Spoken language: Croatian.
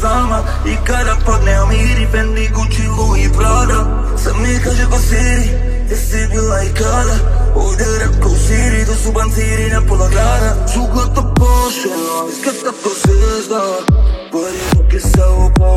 sama i kada padne Amiri, Fendi, Gucci, Louis, Prada. Sad mi kaže ko Siri, gdje si bila i kada? Ovdje rap u Siri, to su banciri na pola grada. Čugo to pošeno, iskata to zvezda, pari ruke sa